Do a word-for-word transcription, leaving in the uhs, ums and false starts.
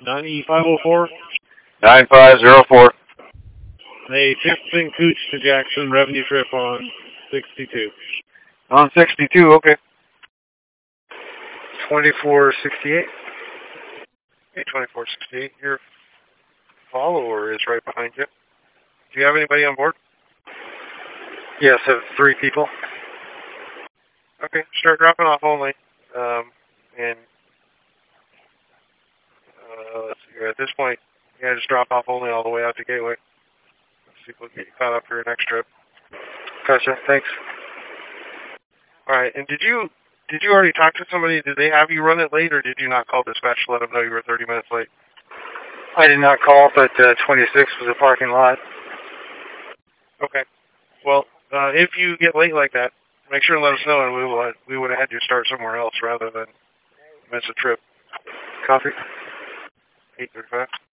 nine five oh four. nine five zero four. A six-pin Cooch to Jackson, revenue trip on sixty-two. On sixty-two, okay. twenty-four sixty-eight. Okay, twenty-four sixty-eight. Your follower is right behind you. Do you have anybody on board? Yes, I have three people. Okay, start dropping off only. Um, and uh, let's see here. At this point, yeah, just drop off only all the way out to Gateway. Let's see if we'll get you caught up for your next trip. Gotcha, thanks. All right, and did you did you already talk to somebody? Did they have you run it late, or did you not call dispatch to let them know you were thirty minutes late? I did not call, but uh, twenty-six was a parking lot. Okay. Well, uh, if you get late like that, make sure to let us know, and we will we would have had you start somewhere else rather than miss a trip. Copy. eight thirty-five.